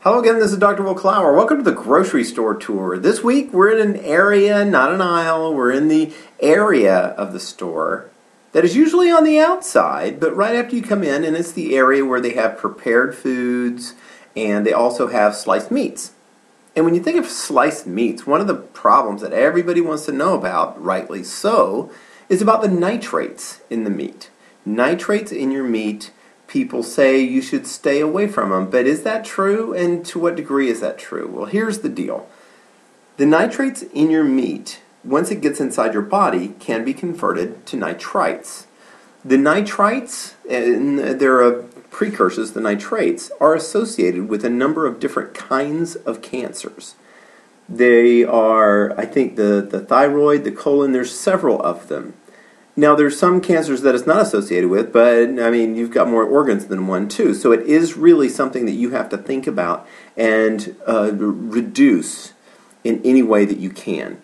Hello again, this is Dr. Will Clower. Welcome to the grocery store tour. This week we're in an area, not an aisle, we're in the area of the store that is usually on the outside, but right after you come in, and it's the area where they have prepared foods and they also have sliced meats. And when you think of sliced meats, one of the problems that everybody wants to know about, rightly so, is about the nitrates in the meat. Nitrates in your meat, people say you should stay away from them, but is that true, and to what degree is that true? Well, here's the deal. The nitrates in your meat, once it gets inside your body, can be converted to nitrites. The nitrites, and there are precursors, the nitrates, are associated with a number of different kinds of cancers. They are, I think, the thyroid, the colon, there's several of them. Now, there's some cancers that it's not associated with, but, I mean, you've got more organs than one, too. So it is really something that you have to think about and reduce in any way that you can.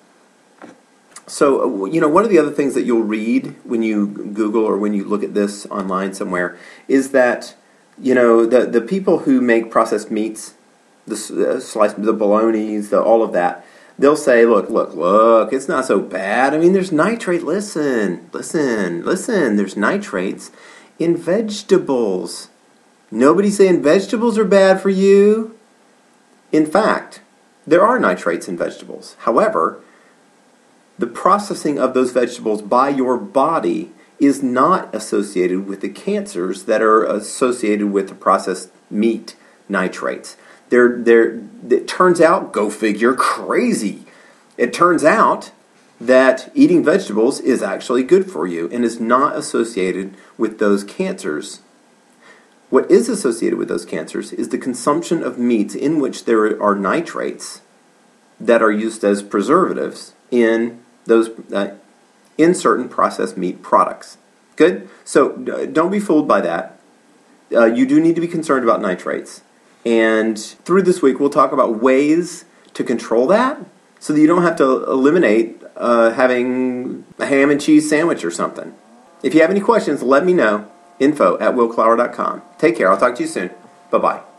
So, one of the other things that you'll read when you Google or when you look at this online somewhere is that, the people who make processed meats, the bolognas, all of that, they'll say, look, it's not so bad. I mean, there's nitrate. Listen. There's nitrates in vegetables. Nobody's saying vegetables are bad for you. In fact, there are nitrates in vegetables. However, the processing of those vegetables by your body is not associated with the cancers that are associated with the processed meat nitrates. It turns out, go figure, crazy. It turns out that eating vegetables is actually good for you and is not associated with those cancers. What is associated with those cancers is the consumption of meats in which there are nitrates that are used as preservatives in those in certain processed meat products. Good? So don't be fooled by that. You do need to be concerned about nitrates. And through this week, we'll talk about ways to control that so that you don't have to eliminate having a ham and cheese sandwich or something. If you have any questions, let me know. info@willclower.com. Take care. I'll talk to you soon. Bye-bye.